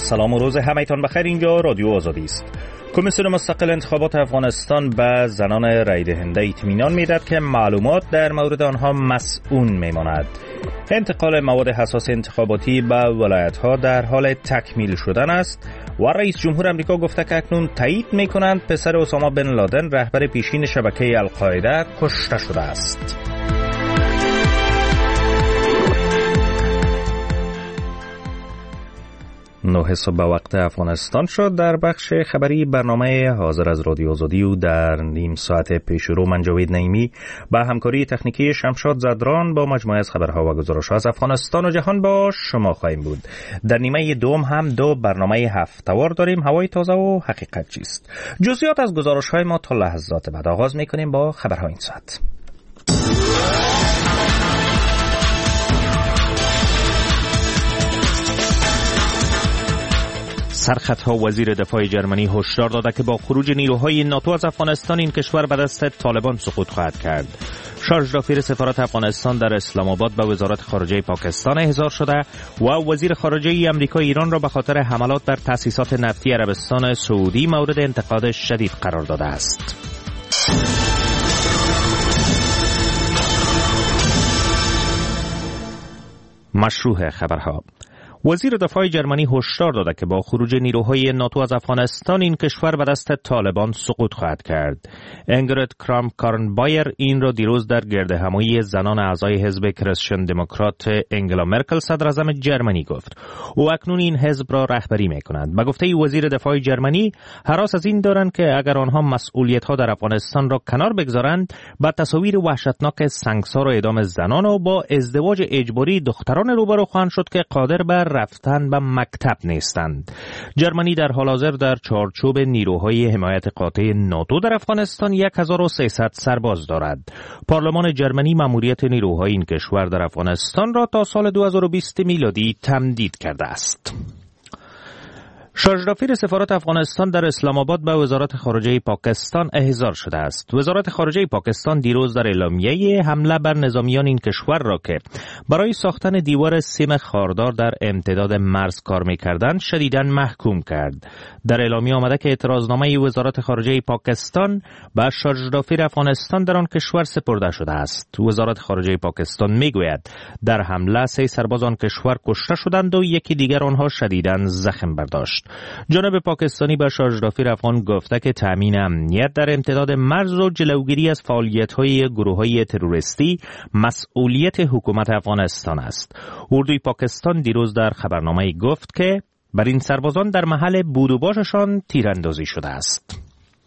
سلام و روز همه‌تان بخیر. اینجا رادیو آزادی است. کمیسیون مستقل انتخابات افغانستان به زنان رای دهنده اطمینان می‌دهد که معلومات در مورد آنها مسئول می‌ماند. انتقال مواد حساس انتخاباتی به ولایت‌ها در حال تکمیل شدن است و رئیس جمهور آمریکا گفته که اکنون تایید می‌کنند پسر اسامه بن لادن رهبر پیشین شبکه القاعده کشته شده است. 9 صبح به وقت افغانستان شد. در بخش خبری برنامه حاضر از رادیو آزادی و در نیم ساعت پیشرو من جاوید نعیمی با همکاری تکنیکی شمشاد زدران با مجموعه از خبرها و گزارش‌ها از افغانستان و جهان با شما خواهیم بود. در نیمه دوم هم 2 برنامه هفته‌وار داریم، هوای تازه و حقیقت چیست. جزئیات از گزارش‌های ما تا لحظات بعد. آغاز می‌کنیم با خبرها این ساعت. سرخطها وزیر دفاع جرمنی هشدار داده که با خروج نیروهای ناتو از افغانستان این کشور به دست طالبان سقوط خواهد کرد. شارژ دافیر سفارت افغانستان در اسلام آباد به وزارت خارجه پاکستان احضار شده و وزیر خارجه آمریکا ایران را به خاطر حملات بر تأسیسات نفتی عربستان سعودی مورد انتقاد شدید قرار داده است. مشروع خبرها. وزیر دفاع جرمنی هشدار داده که با خروج نیروهای ناتو از افغانستان این کشور به دست طالبان سقوط خواهد کرد. انگرید کرام کارنبایر این را دیروز در گردهمایی زنان اعضای حزب کریستین دموکرات انگلا مرکل صدراعظم جرمنی گفت. او اکنون این حزب را رهبری می‌کند. به گفته وزیر دفاع جرمنی، هراس از این دارند که اگر آنها مسئولیت‌ها در افغانستان را کنار بگذارند، با تصاویر وحشتناک سنگسار و اعدام زنان و با ازدواج اجباری دختران روبرو خواهند شد که قادر بر رفتن به مکتب نیستند. جرمنی در حال حاضر در چارچوب نیروهای حمایت قاطع ناتو در افغانستان 1300 سرباز دارد. پارلمان جرمنی مأموریت نیروهای این کشور در افغانستان را تا سال 2020 میلادی تمدید کرده است. شارژ دافیر سفارت افغانستان در اسلام آباد به وزارت خارجه پاکستان احضار شده است. وزارت خارجه پاکستان دیروز در اعلامیه حمله بر نظامیان این کشور را که برای ساختن دیوار سیم خاردار در امتداد مرز کار می‌کردند شدیداً محکوم کرد. در اعلامیه آمده که اعتراضنامه وزارت خارجه پاکستان به شارژ دافیر افغانستان در آن کشور سپرده شده است. وزارت خارجه پاکستان میگوید در حمله 3 سرباز آن کشور کشته شدند و یکی دیگر آنها شدیداً زخم برداشت. جانب پاکستانی به شارژ دافیر افغان گفته که تامین امنیت در امتداد مرز و جلوگیری از فعالیت‌های گروه‌های تروریستی مسئولیت حکومت افغانستان است. اردوی پاکستان دیروز در خبرنامه‌ای گفت که بر این سربازان در محل بود و باششان تیراندازی شده است.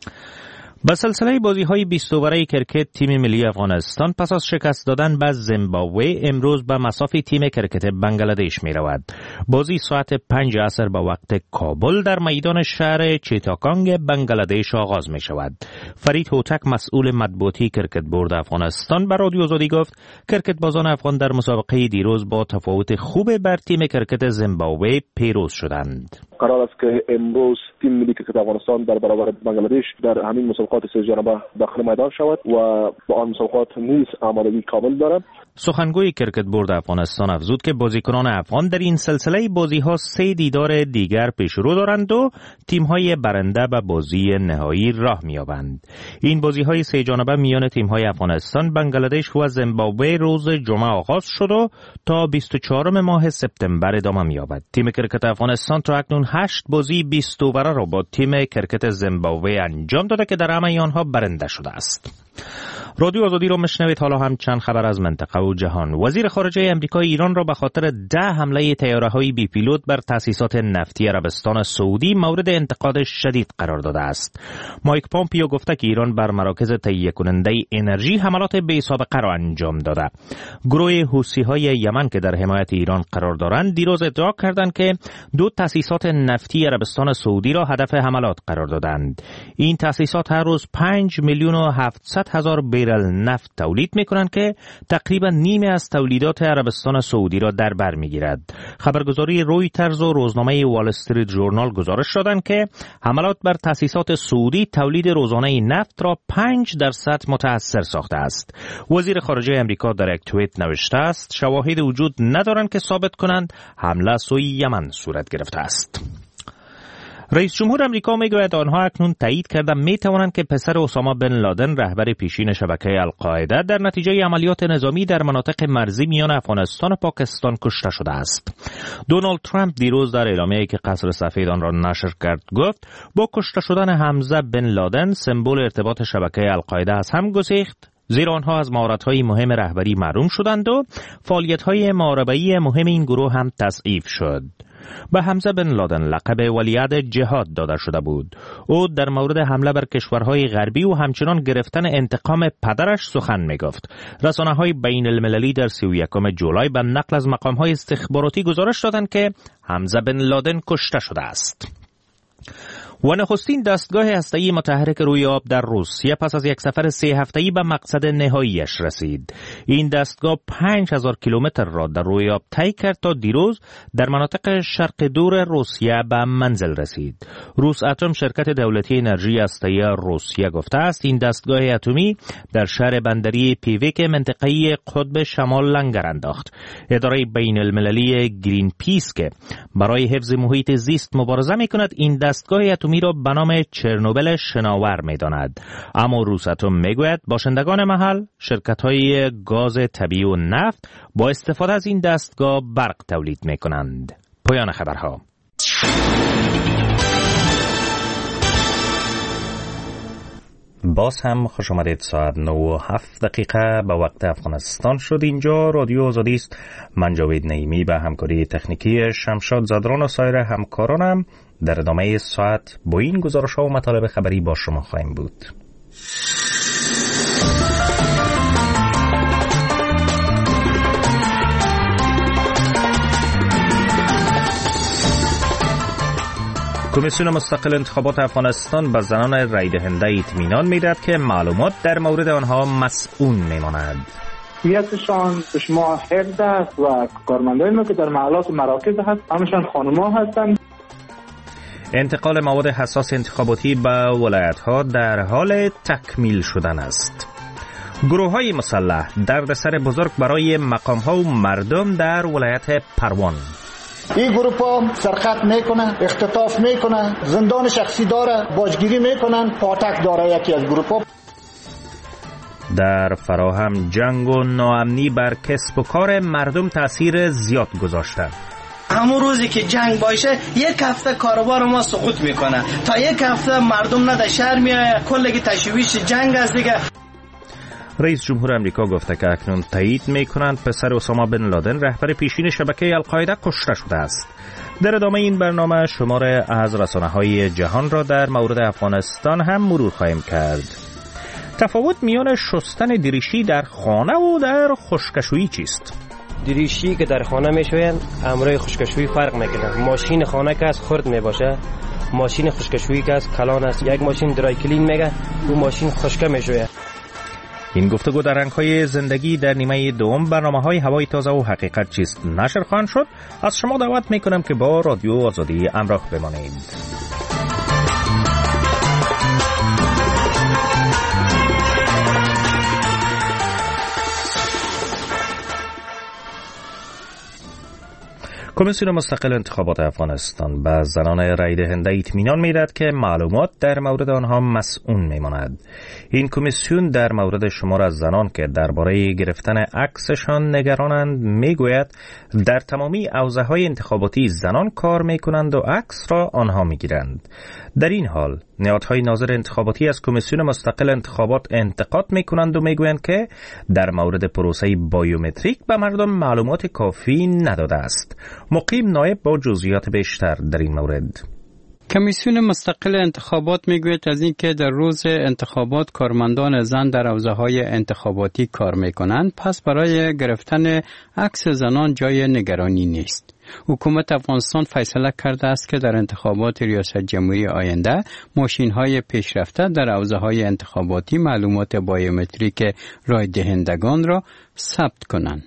با سلسله بازی‌های 20 اوره کرکت تیم ملی افغانستان پس از شکست دادن به زیمبابوه امروز به مصاف تیم کرکت بنگلادش می‌رود. بازی ساعت 5 عصر به وقت کابل در میدان شهر چیتاکانگ بنگلادش آغاز می‌شود. فرید هوتک مسئول مطبوعاتی کرکت بورد افغانستان به رادیو آزادی گفت کرکت بازان افغان در مسابقه دیروز با تفاوت خوب بر تیم کرکت زیمبابوه پیروز شدند. قرار است که امروز تیم ملی کرکت افغانستان در برابر بنگلادش در همین مسابقات سه جانبه داخل میدان شود و با آن مسابقات نیز آمادگی کامل دارد. سخنگوی کرکت بورد افغانستان افزود که بازیکنان افغان در این سلسله بازی‌ها 3 دیدار دیگر پیش رو دارند و تیم‌های برنده به بازی نهایی راه می‌یابند. این بازی‌های 3 جانبه میان تیم‌های افغانستان، بنگلادش و زیمبابوه روز جمعه آغاز شد و تا 24 ماه سپتامبر ادامه می‌یابد. تیم کرکت افغانستان تا اکنون 8 بازی 20 اوره را با تیم کرکت زیمبابوه انجام داده که در همه آنها برنده شده است. رادیو آزادی رو مشنوید. حالا هم چند خبر از منطقه و جهان. وزیر خارجه آمریکا ایران را به خاطر 10 حمله طیاره‌های بی پیلوت بر تأسیسات نفتی عربستان سعودی مورد انتقاد شدید قرار داده است. مایک پومپیو گفته که ایران بر مراکز تهیه کننده انرژی حملات بی سابقه را انجام داده. گروه حوثی‌های یمن که در حمایت ایران قرار دارند دیروز ادعا کردند که 2 تأسیسات نفتی عربستان سعودی را هدف حملات قرار دادند. این تأسیسات هر روز 5,700,000 بارل نفت تولید می‌کنند که تقریبا نیمه از تولیدات عربستان سعودی را در بر می‌گیرد. خبرگزاری رویترز و روزنامه وال استریت ژورنال گزارش دادند که حملات بر تأسیسات سعودی تولید روزانه نفت را 5% متأثر ساخته است. وزیر خارجه آمریکا در یک توییت نوشته است شواهد وجود ندارند که ثابت کنند حمله سوی یمن صورت گرفته است. رئیس جمهور امریکا میگوید آنها اکنون تایید کردند میتوانند که پسر اسامه بن لادن رهبر پیشین شبکه القاعده در نتیجه عملیات نظامی در مناطق مرزی میان افغانستان و پاکستان کشته شده است. دونالد ترامپ دیروز در اعلامیه‌ای که قصر سفید آن را نشر کرد گفت با کشته شدن حمزه بن لادن سمبل ارتباط شبکه القاعده از هم گسیخت، زیرا آنها از مهارت‌های مهم رهبری محروم شدند و فعالیت‌های محاربه‌ای مهم این گروه هم تضعیف شد. به حمزه بن لادن لقب ولیعهد جهاد داده شده بود. او در مورد حمله بر کشورهای غربی و همچنان گرفتن انتقام پدرش سخن می‌گفت. رسانه‌های بین المللی در 31 جولای به نقل از مقام‌های استخباراتی گزارش دادند که حمزه بن لادن کشته شده است. و نخستین دستگاه هسته‌ای متحرک روی آب در روسیه پس از یک سفر 3 هفته‌ای به مقصد نهاییش رسید. این دستگاه 5000 کیلومتر را در روی آب طی کرد تا دیروز در مناطق شرق دور روسیه به منزل رسید. روس اتم، شرکت دولتی انرژی هسته‌ای روسیه، گفته است این دستگاه اتمی در شهر بندری پیویک منطقه‌ای قطب شمال لنگر انداخت. اداره بین المللی گرین پیس که برای حفظ محیط زیست مبارزه می‌کند این دستگاه اتمی را به نام چرنوبل شناور می‌داند. اما روساتوم میگوید باشندگان محل، شرکت‌های گاز طبیعی و نفت با استفاده از این دستگاه برق تولید می‌کنند. پایان خبرها. باز هم خوش آمدید. ساعت 9:07 به وقت افغانستان شد. اینجا رادیو آزادی است. من جاوید نعیمی به همکاری تکنیکی شمشاد زادران و سایر همکارانم در ادامه ساعت با این گزارش‌ها و مطالب خبری با شما خواهیم بود. کمیسیون مستقل انتخابات افغانستان به زنان رای دهنده اطمینان می‌دهد که معلومات در مورد آنها مسئول می‌ماند. هویتشان به شما حفظ است و کارمندای ما که در محلات و مراکز هست همشان خانم‌ها هستند. انتقال مواد حساس انتخاباتی به ولایت‌ها در حال تکمیل شدن است. گروه‌های مسلح دردسر بزرگ برای مقام‌ها و مردم در ولایت پروان. این گروپ ها سرقت میکنن، اختطاف میکنن، زندان شخصی داره، باجگیری میکنن، پاتک داره یکی از گروپ ها. در فراهم جنگ و ناامنی بر کسب و کار مردم تأثیر زیاد گذاشته. همون روزی که جنگ باشه یک هفته کاروبار ما سقوط میکنه، تا یک هفته مردم نه در شهر میایه، کلگی تشویش جنگ است دیگه. رئیس جمهور امریکا گفته که اکنون تایید میکنند پسر اسامه بن لادن رهبر پیشین شبکه القاعده کشته شده است. در ادامه این برنامه شمار از رسانه‌های جهان را در مورد افغانستان هم مرور خواهیم کرد. تفاوت میان شستن دریشی در خانه و در خشکشویی چیست؟ دریشی که در خانه میشوین امرای خشکشویی فرق میکنه. ماشین خانه که از خرد میباشه، ماشین خشکشویی که از کلان است. یک ماشین درای کلین میگه، اون ماشین خشکه میشوه. این گفتگو در رنگ‌های زندگی در نیمه دوم برنامه‌های هوای تازه و حقیقت چیست نشر خواهند شد. از شما دعوت می‌کنم که با رادیو آزادی همراه بمانید. کمیسیون مستقل انتخابات افغانستان به زنان رای دهنده اطمینان می‌دهد که معلومات در مورد آنها مسئول می‌ماند. این کمیسیون در مورد شمار از زنان که درباره گرفتن عکسشان نگرانند میگوید در تمامی حوزه‌های انتخاباتی زنان کار می‌کنند و عکس را آنها می‌گیرند. در این حال نهادهای ناظر انتخاباتی از کمیسیون مستقل انتخابات انتقاد می‌کنند و میگویند که در مورد پروسه بایومتریک به مردم معلومات کافی نداده است. مقیم نایب با جزئیات بیشتر در این مورد. کمیسیون مستقل انتخابات میگوید از اینکه در روز انتخابات کارمندان زن در حوزه‌های انتخاباتی کار میکنند، پس برای گرفتن عکس زنان جای نگرانی نیست. حکومت افغانستان فیصله کرده است که در انتخابات ریاست جمهوری آینده ماشین‌های پیشرفته در حوزه‌های انتخاباتی معلومات بایومتریک رای دهندگان را ثبت کنند.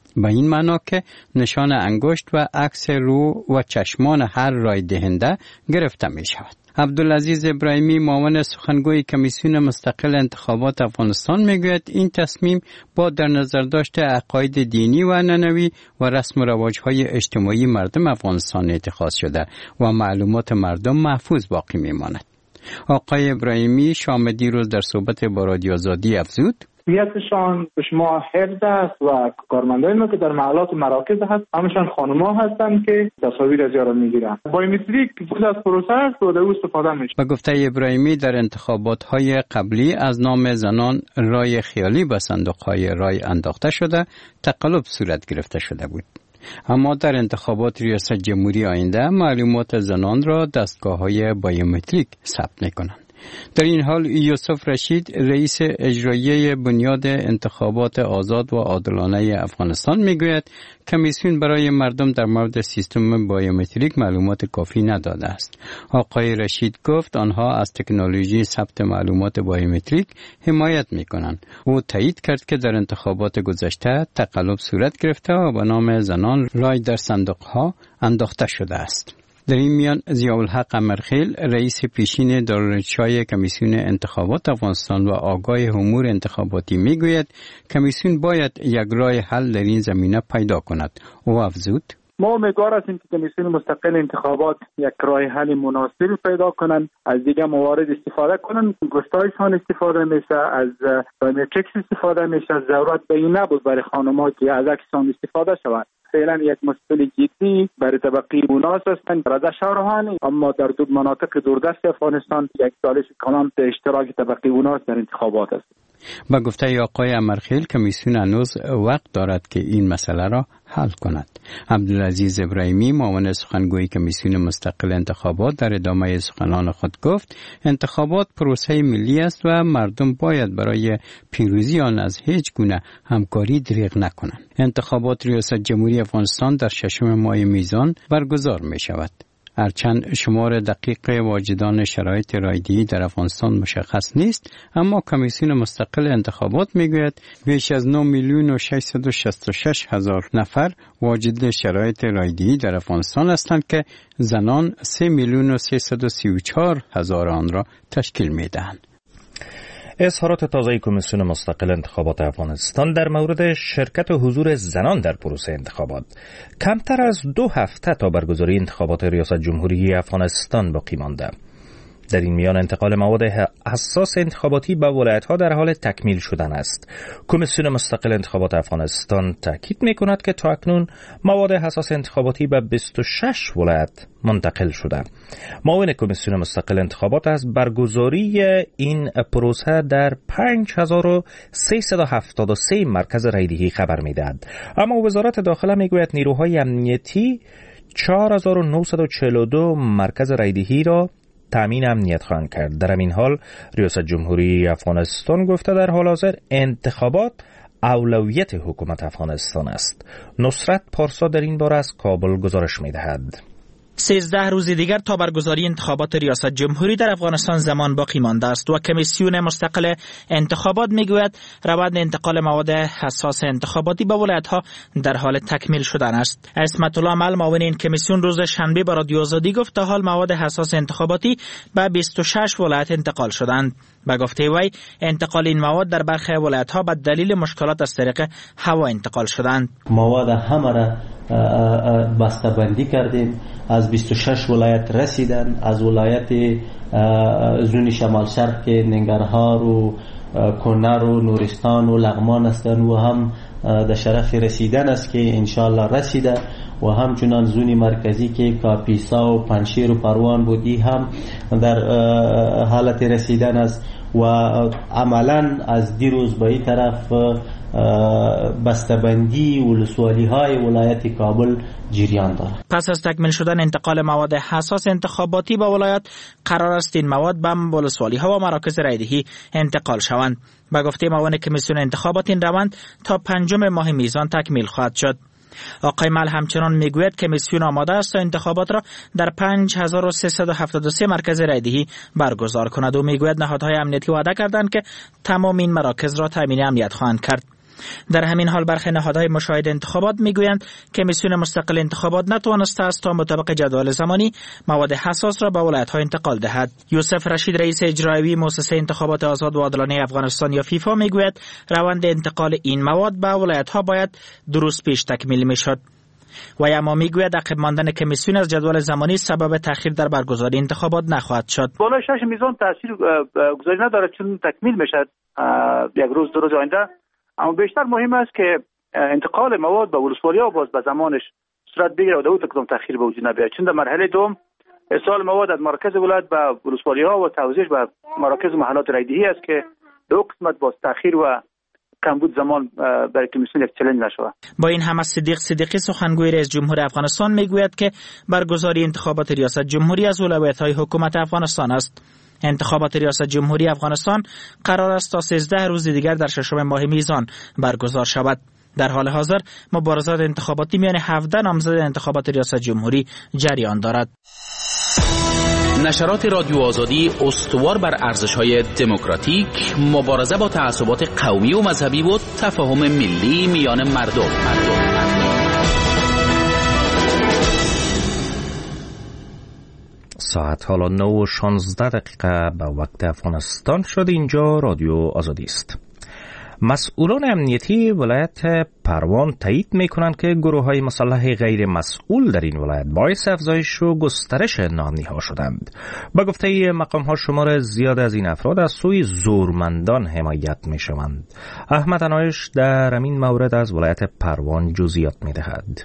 به این معنا که نشان انگشت و عکس رو و چشمان هر رای دهنده گرفته می شود. عبدالعزیز ابراهیمی معاون سخنگوی کمیسیون مستقل انتخابات افغانستان میگوید این تصمیم با در نظر داشت عقاید دینی و عنعنوی و رسم و رواج‌های اجتماعی مردم افغانستان اتخاذ شده و معلومات مردم محفوظ باقی میماند. آقای ابراهیمی شام دیروز در صحبت با رادیو آزادی افزود: نیتشان به شما حرد است و کارمندان ما که در محلات مراکز هست همشان خانم‌ها هستند که تصاویر از یاران میگیرن. بایومتریک جزء از پروسه است و در او استفاده میشه. به گفته ابراهیمی در انتخابات‌های قبلی از نام زنان رای خیالی به صندوق‌های رای انداخته شده، تقلب صورت گرفته شده بود. اما در انتخابات ریاست جمهوری آینده معلومات زنان را دستگاه‌های بایومتریک ثبت می‌کنند. در این حال یوسف رشید رئیس اجرایی بنیاد انتخابات آزاد و عادلانه افغانستان میگوید کمیسیون برای مردم در مورد سیستم بایومتریک معلومات کافی نداده است. آقای رشید گفت آنها از تکنولوژی ثبت معلومات بایومتریک حمایت میکنند. او تایید کرد که در انتخابات گذشته تقلب صورت گرفته و به نام زنان رای در صندوقها انداخته شده است. در این میان ضیاءالحق قمرخیل رئیس پیشین دارالارشادهای کمیسیون انتخابات افغانستان و آگاه امور انتخاباتی میگوید کمیسیون باید یک راه حل در این زمینه پیدا کند. او افزود: ما امیدوار هستیم که کمیسیون مستقل انتخابات یک راه حل مناسب پیدا کنند، از دیگه موارد استفاده کنند، گستایشان استفاده میشه، از بایومتریکس استفاده میشه، ضرورت به این نبود برای خانم‌ها که از عکسشان استفاده شود. فعلا یک مشکل جدی برای طبقه بوناس هستند برای شهرهانی، اما در دو مناطق دوردست افغانستان یک چالش کلان به اشتراک طبقه بوناس در انتخابات است. با گفته آقای امرخیل کمیسیون هنوز وقت دارد که این مسئله را حل کند. عبدالعزیز ابراهیمی معاون سخنگوی کمیسیون مستقل انتخابات در ادامه سخنان خود گفت انتخابات پروسه ملی است و مردم باید برای پیروزی آن از هیچ گونه همکاری دریغ نکنند. انتخابات ریاست جمهوری افغانستان در 6 ماه میزان برگزار می شود. هرچند شمار دقیق واجدان شرایط رایدهی در افغانستان مشخص نیست، اما کمیسیون مستقل انتخابات میگوید بیش از 9,666,000 نفر واجد شرایط رایدهی در افغانستان هستند که زنان 3,334,000 آن را تشکیل میدهند. اظهارات تازه کمیسیون مستقل انتخابات افغانستان در مورد شرکت و حضور زنان در پروسه انتخابات. کمتر از 2 هفته تا برگزاری انتخابات ریاست جمهوری افغانستان باقی مانده. در این میان انتقال مواد حساس انتخاباتی به ولایت‌ها در حال تکمیل شدن است. کمیسیون مستقل انتخابات افغانستان تاکید می‌کند که تاکنون مواد حساس انتخاباتی به 26 ولایت منتقل شده. معاون کمیسیون مستقل انتخابات از برگزاری این پروسه در 5373 مرکز رایدهی خبر می‌دهد. اما وزارت داخله می‌گوید نیروهای امنیتی 4942 مرکز رایدهی را تامین امنیت خواهند کرد. در این حال ریاست جمهوری افغانستان گفته در حال حاضر انتخابات اولویت حکومت افغانستان است. نصرت پارسا در این باره از کابل گزارش می‌دهد. 13 روز دیگر تا برگزاری انتخابات ریاست جمهوری در افغانستان زمان باقی مانده است و کمیسیون مستقل انتخابات میگوید روند انتقال مواد حساس انتخاباتی به ولایت‌ها در حال تکمیل شدن است. عصمت الله عمل معاون این کمیسیون روز شنبه با رادیو آزادی گفت تا حال مواد حساس انتخاباتی به 26 ولایت انتقال شدند. به گفته وی انتقال این مواد در برخی ولایت‌ها به دلیل مشکلات از طریق هوا انتقال شدند. مواد همه را بسته‌بندی کردیم، از 26 ولایت رسیدن، از ولایت زون شمال شرق که ننگرهار و کنر و نورستان و لغمان هستند و هم در شرف رسیدن است که انشالله رسیده و همچنان زون مرکزی که کاپیسا و پنشیر و پروان بودی هم در حالت رسیدن است و عملا از دیروز به این طرف بسته‌بندی ولسوالی‌های ولایت کابل جریان دارد. پس از تکمیل شدن انتقال مواد حساس انتخاباتی به ولایت قرار است این مواد به ولسوالی‌ها و مراکز رایدهی انتقال شوند. به گفته معاون کمیسیون انتخابات این روند تا 5 ماه میزان تکمیل خواهد شد. آقای مل همچنان میگوید کمیسیون آماده است تا انتخابات را در 5373 مرکز رایدهی برگزار کند و میگوید نهادهای امنیتی وعده کردند که تمام این مراکز را تامین امنیت خواهند کرد. در همین حال برخی نهادهای مشاهد انتخابات میگویند کمیسیون مستقل انتخابات نتوانسته است تا مطابق جدول زمانی مواد حساس را به ولایت‌ها انتقال دهد. یوسف رشید رئیس اجرایی مؤسسه انتخابات آزاد و عادلانه افغانستان یا فیفا میگوید روند انتقال این مواد به ولایت‌ها باید 2 روز پیش تکمیل میشد. و اما میگوید عقب ماندن کمیسیون از جدول زمانی سبب تأخیر در برگزاری انتخابات نخواهد شد. بالای 6 میزان تاثیر گذاری نداره چون تکمیل میشد 1 روز 2 روز آینده. اما بیشتر مهم است که انتقال مواد به ولسوالی‌ها باز به زمانش صورت بگیره و دو تکدام تأخیر به وجود نیاید، چون در مرحله دوم ارسال مواد از مرکز ولایت به ولسوالی‌ها و توزیعش به مراکز محلات رایدهی است که دو قسمت باز تأخیر و کمبود زمان برای کمیسیون یک چالش نشود. با این همه صدیقی سخنگوی رئیس جمهور افغانستان میگوید که برگزاری انتخابات ریاست جمهوری از اولویت‌های حکومت افغانستان است. انتخابات ریاست جمهوری افغانستان قرار است تا 13 روز دیگر در 6 ماه میزان برگزار شود. در حال حاضر مبارزات انتخاباتی میان 17 نامزد انتخابات ریاست جمهوری جریان دارد. نشرات رادیو آزادی استوار بر ارزش‌های دموکراتیک، مبارزه با تعصبات قومی و مذهبی و تفاهم ملی میان مردم. ساعت حالا 9:16 به وقت افغانستان شد. اینجا رادیو آزادی است. مسئولان امنیتی ولایت پروان تایید می‌کنند که گروه‌های مسلح غیر مسئول در این ولایت باعث افزایش و گسترش ناامنی‌ها شدند. با گفته مقام‌ها شمار زیاد از این افراد از سوی زورمندان حمایت می‌شوند. احمد انایش در این مورد از ولایت پروان جزئیات می‌دهد.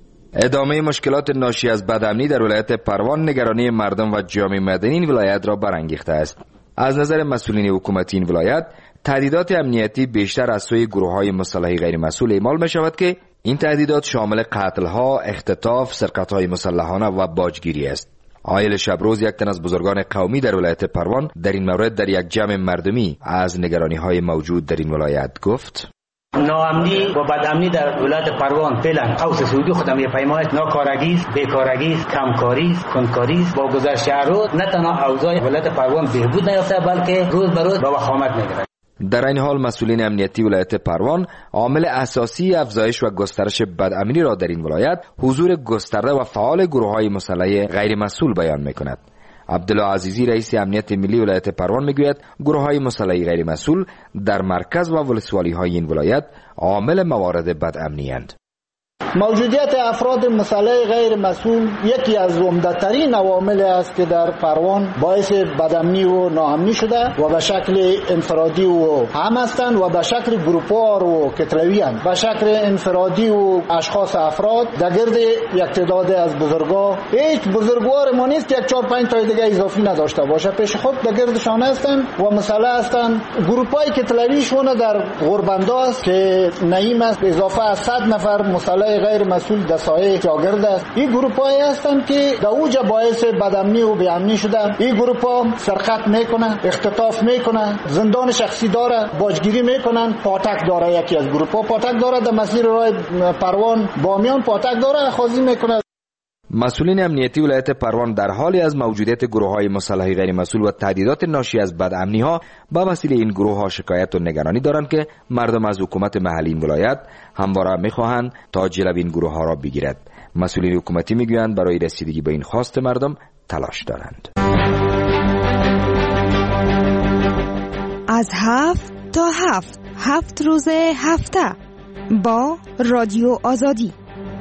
ادامه مشکلات ناشی از بدامنی در ولایت پروان نگرانی مردم و جامعه مدنی این ولایت را برانگیخته است. از نظر مسئولین حکومتی این ولایت تهدیدات امنیتی بیشتر از سوی گروه‌های مسلح غیر مسئول اعمال می‌شود که این تهدیدات شامل قتل‌ها، اختطاف، سرقت‌های مسلحانه و باجگیری است. عایل شبروز، یک تن از بزرگان قومی در ولایت پروان، در این مورد در یک جمع مردمی از نگرانی‌های موجود در این ولایت گفت: ناامنی و بدامنی در ولایت پروان فعلا قوس سعودی خودم یه پیمای ناکارگی، بیکارگی، کمکاری، کنکاری با گذشت روز نه تنها اوضاع ولایت پروان بهبود نیافته بلکه روز به روز به وخامت می‌گیرد. در این حال مسئولین امنیتی ولایت پروان عامل اساسی افزایش و گسترش بدامنی را در این ولایت حضور گسترده و فعال گروه‌های مسلح غیر مسئول بیان می‌کند. عبدالله عزیزی رئیس امنیت ملی ولایت پروان میگوید گروه‌های مسلح غیر مسئول در مرکز و ولسوالی‌های این ولایت عامل موارد بدامنی اند. موجودیت افراد مسلح غیر مسئول یکی از عمده‌ترین عوامل است که در پروان باعث بدامنی و ناامنی شده و به شکل انفرادی و هم هستند و به شکل گروپوار و کتلوی اند. به شکل انفرادی و اشخاص افراد در گرد یک تعداد از بزرگا هیچ بزرگوار ما نیست یک 4-5 تا دیگه اضافی نداشته باشه، پیش خود در گردشان هستند و مسلح هستند. گروپای کتلویشون در غربنده است که نعیم است اضافه از 100 نفر مسلح غیر مسئول در سایه شاگرد است. این گروپ‌هایی هستند که در اوج باعث بدامنی و بیامنی شده. این گروپ‌ها سرقت میکنن، اختطاف میکنن، زندان شخصی داره، باجگیری میکنن. پاتک داره، یکی از گروپ‌ها پاتک داره در مسیر راه پروان بامیان پاتک داره خازی میکنه. مسئولین امنیتی ولایت پروان در حالی از موجودیت گروه‌های مسلح غیر مسئول و تهدیدات ناشی از بدامنی‌ها با وسیله این گروه‌ها شکایت و نگرانی دارند که مردم از حکومت محلی این ولایت همواره می‌خواهند تا جلوی این گروه‌ها را بگیرد. مسئولین حکومتی می‌گویند برای رسیدگی به این خواست مردم تلاش دارند. از 7 تا 7 روز هفته با رادیو آزادی.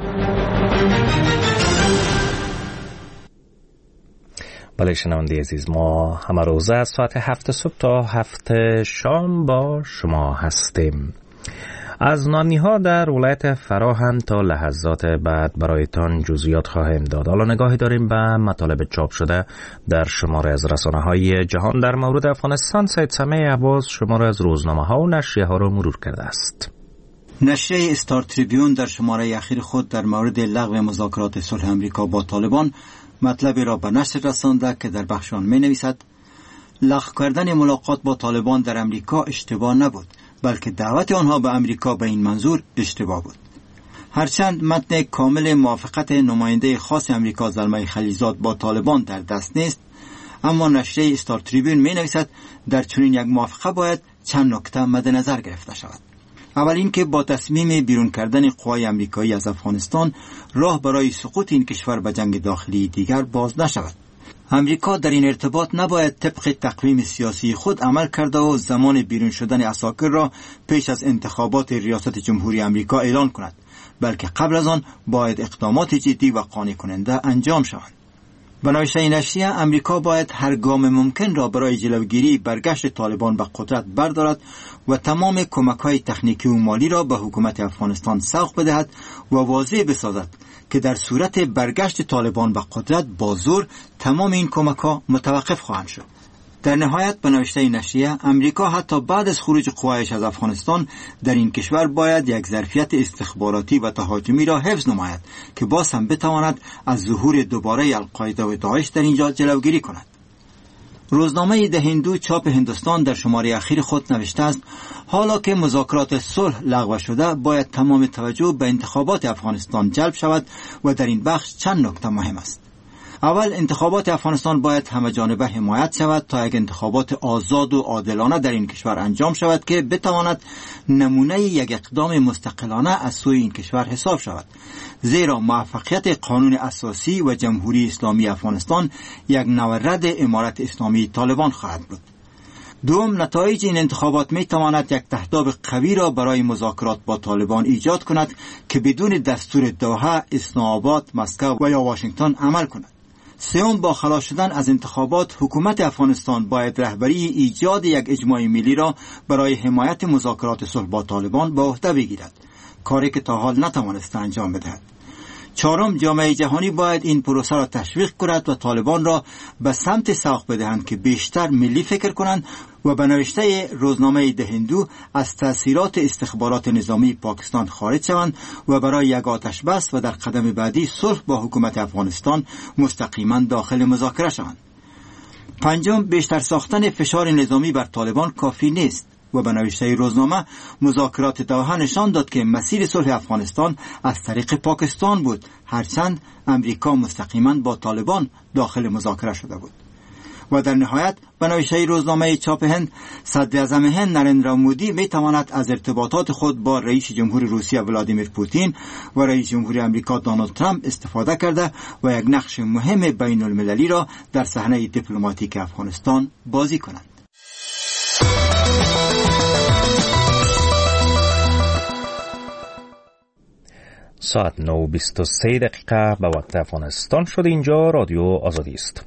بله شنونده عزیز، ما همه روزه از ساعت 7 صبح تا 7 شام با شما هستیم. از ناامنی‌ها در ولایت فراهم تا لحظات بعد برایتان جزئیات خواهیم داد. حالا نگاهی داریم به مطالب چاپ شده در شماره از رسانه‌های جهان در مورد افغانستان. سید سمیع عباس شماره از روزنامه‌ها و نشریه‌ها را مرور کرده است. نشریه استار تریبیون در شماره اخیر خود در مورد لغو مذاکرات صلح امریکا با طالبان مطلبی را به نشر رسانده که در بخش آن می‌نویسد: لغو کردن ملاقات با طالبان در امریکا اشتباه نبود، بلکه دعوت آنها به امریکا به این منظور اشتباه بود. هرچند متن کامل موافقت نماینده خاص امریکا زلمه خلیلزاد با طالبان در دست نیست، اما نشریه استار تریبیون می‌نویسد در چنین یک موافقه باید چند نکته مد نظر گرفته شود. اول اینکه با تصمیم بیرون کردن قوای امریکایی از افغانستان راه برای سقوط این کشور به جنگ داخلی دیگر باز نشود. امریکا در این ارتباط نباید طبق تقویم سیاسی خود عمل کرده و زمان بیرون شدن عساکر را پیش از انتخابات ریاست جمهوری امریکا اعلان کند، بلکه قبل از آن باید اقدامات جدی و قانع کننده انجام شوند. به نوشته نشریه، امریکا باید هر گام ممکن را برای جلوگیری برگشت طالبان به قدرت بردارد و تمام کمک‌های تکنیکی و مالی را به حکومت افغانستان سوق بدهد و واضح بسازد که در صورت برگشت طالبان به قدرت با زور تمام این کمک‌ها متوقف خواهند شد. در نهایت به نوشته نشریه، امریکا حتی بعد از خروج قوایش از افغانستان در این کشور باید یک ظرفیت استخباراتی و تهاجمی را حفظ نماید که باز هم بتواند از ظهور دوباره القاعده و داعش در اینجا جلوگیری کند. روزنامه د هندو چاپ هندوستان در شماره اخیر خود نوشته است حالا که مذاکرات صلح لغو شده باید تمام توجه به انتخابات افغانستان جلب شود و در این بخش چند نکته مهم است. اول، انتخابات افغانستان باید همه جانبه حمایت شود تا یک انتخابات آزاد و عادلانه در این کشور انجام شود که بتواند نمونه یک اقدام مستقلانه از سوی این کشور حساب شود، زیرا موفقیت قانون اساسی و جمهوری اسلامی افغانستان یک نورد امارت اسلامی طالبان خواهد بود. دوم، نتایج این انتخابات می تواند یک تهداب قوی را برای مذاکرات با طالبان ایجاد کند که بدون دستور دوحه، اسلام آباد، مسکو و یا واشنگتن عمل کند. سوم، با خلاص شدن از انتخابات حکومت افغانستان باید رهبری ایجاد یک اجماع ملی را برای حمایت مذاکرات صلح با طالبان به عهده بگیرد، کاری که تا حال نتوانسته انجام بدهد. چهارم، جامعه جهانی باید این پروسه را تشویق کند و طالبان را به سمت سوق بدهند که بیشتر ملی فکر کنند و به نوشته روزنامه د هندو از تأثیرات استخبارات نظامی پاکستان خارج شوند و برای یک آتش بس و در قدم بعدی صلح با حکومت افغانستان مستقیما داخل مذاکره شوند. پنجم، بیشتر ساختن فشار نظامی بر طالبان کافی نیست و به نوشته روزنامه مذاکرات دوحه نشان داد که مسیر صلح افغانستان از طریق پاکستان بود، هرچند امریکا مستقیما با طالبان داخل مذاکره شده بود. و در نهایت به نوشته روزنامه چاپ هند، صدر اعظم هند نریندرا مودی می تواند از ارتباطات خود با رئیس جمهور روسیه ولادیمیر پوتین و رئیس جمهور امریکا دونالد ترامپ استفاده کرده و یک نقش مهم بین المللی را در صحنه دیپلماتیک افغانستان بازی کنند. ساعت 9:23 به وقت افغانستان شد. اینجا رادیو آزادی است.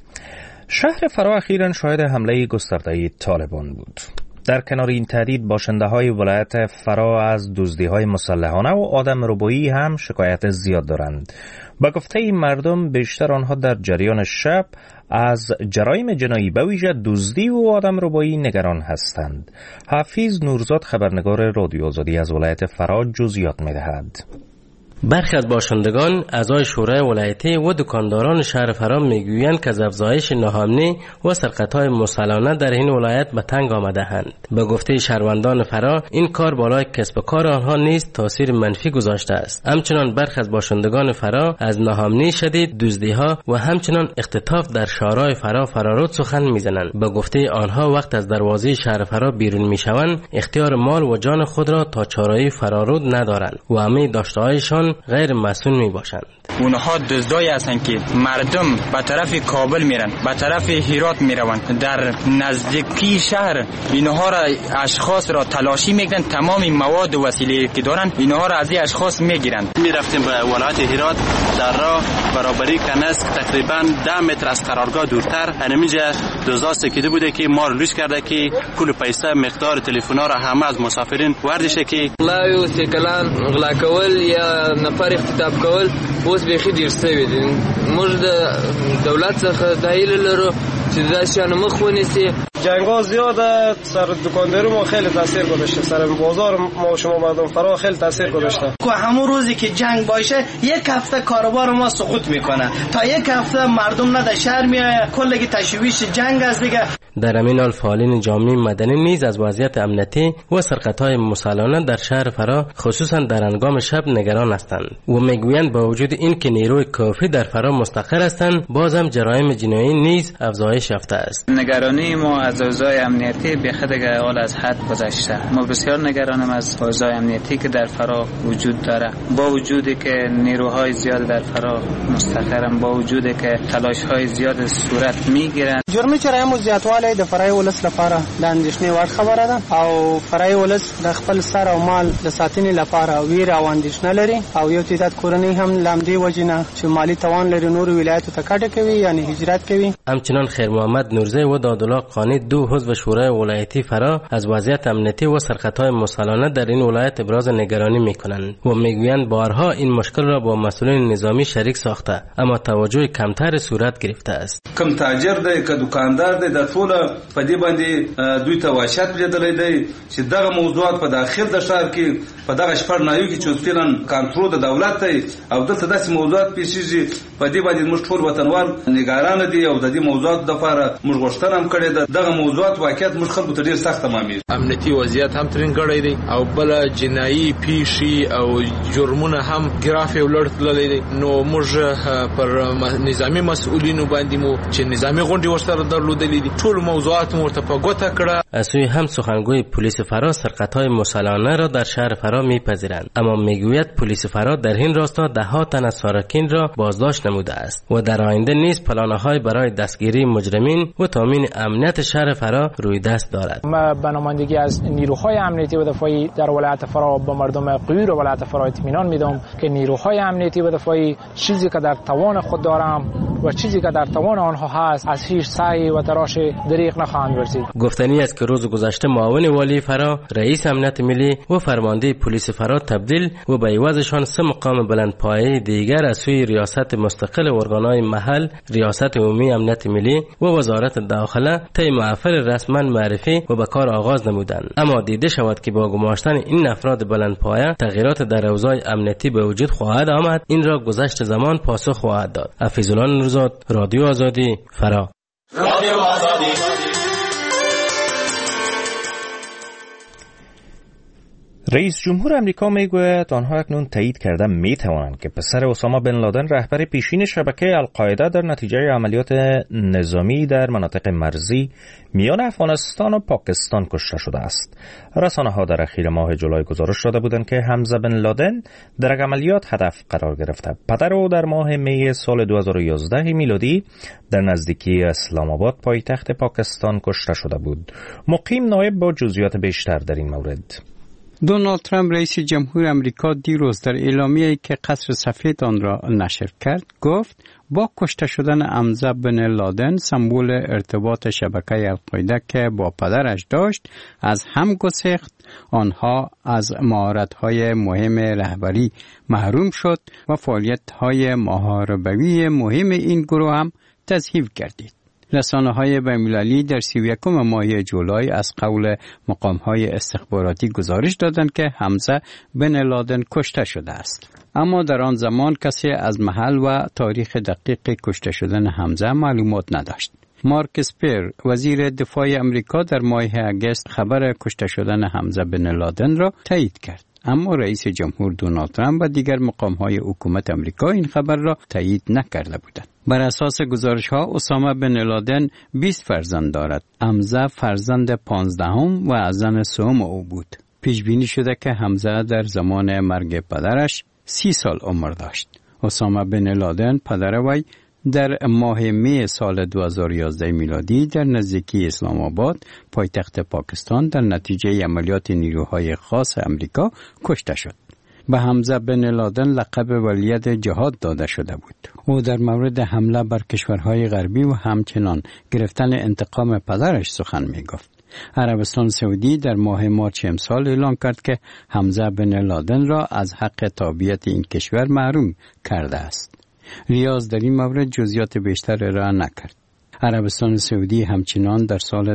شهر فرا اخیراً شاهد حمله گسترده طالبان بود. در کنار این تهدید، باشنده‌های ولایت فرا از دزدی‌های مسلحانه و آدمربایی هم شکایت زیاد دارند. با گفته مردم، بیشتر آنها در جریان شب از جرایم جنایی به ویژه دزدی و آدمربایی نگران هستند. حافظ نورزاد، خبرنگار رادیو آزادی از ولایت فرا، جزئیات می‌دهد. برخی از باشندگان، اعضای شورای ولایتی و دکانداران شهر فرا میگویند که از افزایش ناامنی و سرقت‌های مسلحانه در این ولایت به تنگ آمده‌اند. به گفته شهروندان فرا، این کار بالای کسب و کار آنها نیز تاثیر منفی گذاشته است. همچنان برخی از باشندگان فرا از ناامنی شدید، دزدی‌ها و همچنان اختطاف در شهرهای فرا فرارود سخن می‌زنند. به گفته آنها، وقت از دروازه شهر فرا بیرون می‌شوند، اختیار مال و جان خود را تا چاره‌ای فرارود ندارند و همه داشته‌هایشان غیر مسئول می باشند. اونها دزدایی هستند که مردم به طرف کابل میرن، به طرف هرات میروند، در نزدیکی شهر اینها را اشخاص را تلاشی میکنن، تمام مواد و وسیله که دارن اینها را از این اشخاص میگیرند. میرفتیم به ولایت هرات، در راه برابری کنسک تقریبا 10 متر از قرارگاه دورتر همینجا دزدا سکیده بوده که ما رو لوش کرده که پول پیسه مقدار تلفن‌ها را همه از مسافرین وردشه که لاوی سیکلان غلا کول یا نفر اختطاف کول اوس به خیر سوي دي. موږ د دولت څخه د هیله لرو چې دا شان مخ ونیسي. جنگ‌ها زیاده، سر دکانداری ما خیلی تاثیر گذاشته، سر بازار ما شما مردم فرا خیلی تاثیر گذاشته. که همون روزی که جنگ باشه یک هفته کاروبار ما سقوط میکنه، تا یک هفته مردم نه در شهر میآیه، کلی تشویش جنگ است دیگه. در همین حال فعالین جامعه مدنی نیز از وضعیت امنیتی و سرقت‌های مسلحانه در شهر فرا خصوصا در هنگام شب نگران هستند و میگویند با وجود این که نیروی کافی در فرا مستقر هستند، بازم جرایم جنایی نیز افزایش یافته است. نگرانی ما از از اوضاع امنیتی بخدگ اول از حد گذشته. ما بسیار نگرانم از اوضاع امنیتی که در فرا وجود داره، با وجودی که نیروهای زیاد در فرا مستقرن، با وجودی که تلاش‌های زیاد صورت میگیرن. جرم جرایم زیاتوالی د فرای ولس لپاره د اندېښنې وړ خبره ده او فرای ولس د خپل سر او مال د ساتنې لپاره ویر او اندېښنه لري او یو تعداد کورنۍ هم لامدې وجنه چې مالی توان لري نور ولایتو ته کډه کوي یعنی هجرت کوي. همچنان خیر محمد نورزی و دادالله قانی دو عضو شورای ولایتی فرا از وضعیت امنیتی و سرقت‌های مسلحانه در این ولایت ابراز نگرانی می‌کنند و میگویند بارها این مشکل را با مسئولین نظامی شریک ساخته اما توجه کمتر صورت گرفته است. کم تاجر دی که دکاندار دی د ټول په دې باندې دوی ته واشات لیدلې دی چې دغه موضوعات په داخل د ښار کې په دغه شپږنایو کې چې فعلا کنټرول د دولت دی او دلته داسې موضوعات پیښیږي په دې باندې موږ ټول وطنوال نگران دي او د دې موضوعات لپاره موږ غوښتنه هم کړې ده. دغه موضوعات واقعیت موږ خلکو ته ډیر سخت تمامېږي. امنیتي وضعیت هم ترین کړی دی او بل جنایي پیښې او جرمونه هم ګرافي ولړ تللی دی. نو موږ پر نظامی مسؤلینو باندې مو چې نظامی غونډې ورسره درلودلې دي ټول موضوعات مو ورته په ګوته کړه. از سوی هم سخنگوی پلیس فرا سرقت‌های مسلحانه را در شهر فرا می‌پذیرند اما میگوید پلیس فرا در این راستا ده‌ها تن از سارقین را بازداشت نموده است و در آینده نیز پلان‌های برای دستگیری مجرمین و تامین امنیت شهر فرا روی دست دارد. ما به نمایندگی از نیروهای امنیتی و دفاعی در ولایت فرا به مردم قوی و ولایت فرا اطمینان میدم که نیروهای امنیتی و دفاعی چیزی که در توان خود دارم و چیزی که در توان آنها هست از هیچ سعی و تلاش دریغ نخواهند ورزید. گفتنی است که روز گذشته معاون والی فرا، رئیس امنیت ملی و فرمانده پلیس فرا تبدیل و به عوضشان 3 مقام بلندپایه دیگر از سوی ریاست مستقل ارگانهای محل، ریاست عمومی امنیت ملی و وزارت داخله طی محفل رسما معرفی و به کار آغاز نمودند. اما دیده شود که با گماشتن این افراد بلندپایه تغییرات در اوضاع امنیتی به وجود خواهد آمد. این را گذشت زمان پاسخ خواهد داد. حفیظالله نورزاد، رادیو آزادی، فرا. رادیو آزادی. رئیس جمهور امریکا میگوید آنها اکنون تایید کرده میتوانند که پسر اسامه بن لادن رهبر پیشین شبکه القاعده در نتیجه عملیات نظامی در مناطق مرزی میان افغانستان و پاکستان کشته شده است. رسانه‌ها در اخیر ماه جولای گزارش داده بودند که حمزه بن لادن در عملیات هدف قرار گرفته. پدر او در ماه می سال 2011 میلادی در نزدیکی اسلام آباد پایتخت پاکستان کشته شده بود. مقیم نایب با جزئیات بیشتر در این مورد. دونالد ترامپ رئیس جمهور امریکا دیروز در اعلامیه‌ای که قصر سفید آن را نشر کرد گفت با کشته شدن حمزه بن لادن سمبل ارتباط شبکه القاعده که با پدرش داشت از هم گسیخت. آنها از مهارت‌های مهم رهبری محروم شد و فعالیت‌های محاربوی مهم این گروه هم تضعیف گردید. رسانه‌های بین‌المللی در 31 ماه جولای از قول مقام‌های استخباراتی گزارش دادند که حمزه بن لادن کشته شده است. اما در آن زمان کسی از محل و تاریخ دقیق کشته شدن حمزه معلومات نداشت. مارک اسپر وزیر دفاع امریکا در ماه اگست خبر کشته شدن حمزه بن لادن را تایید کرد. اما رئیس جمهور دونالد ترامپ و دیگر مقام‌های حکومت امریکا این خبر را تایید نکرده بودند. بر اساس گزارش‌ها اسامه بن لادن 20 فرزند دارد. حمزه فرزند 15ام و زن سوم او بود. پیش بینی شده که حمزه در زمان مرگ پدرش 30 سال عمر داشت. اسامه بن لادن پدر وی در ماه می سال 2011 میلادی در نزدیکی اسلام آباد پایتخت پاکستان در نتیجه عملیات نیروهای خاص امریکا کشته شد. به حمزه بن لادن لقب ولیت جهاد داده شده بود. او در مورد حمله بر کشورهای غربی و همچنان گرفتن انتقام پدرش سخن می گفت. عربستان سعودی در ماه مارچ امسال اعلام کرد که حمزه بن لادن را از حق تابعیت این کشور محروم کرده است. ریاض در این مورد جزئیات بیشتر را نکرد. عربستان سعودی همچنان در سال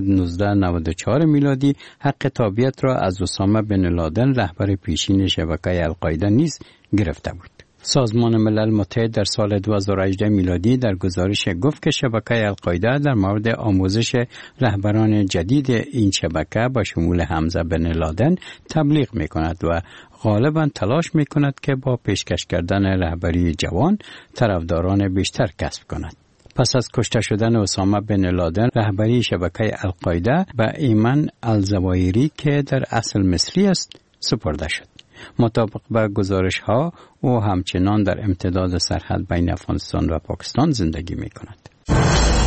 1994 میلادی حق تابعیت را از اسامه بن لادن رهبر پیشین شبکه القاعده نیز گرفته بود. سازمان ملل متحد در سال 2018 میلادی در گزارش گفت که شبکه القاعده در مورد آموزش رهبران جدید این شبکه با شمول حمزه بن لادن تبلیغ می کند و غالباً تلاش می کند که با پیشکش کردن رهبری جوان طرفداران بیشتر کسب کند. پس از کشته شدن اسامه بن لادن رهبری شبکه القاعده به ایمن الزوایری که در اصل مصری است سپرده شد. مطابق به گزارش ها او همچنان در امتداد سرحد بین افغانستان و پاکستان زندگی می کند.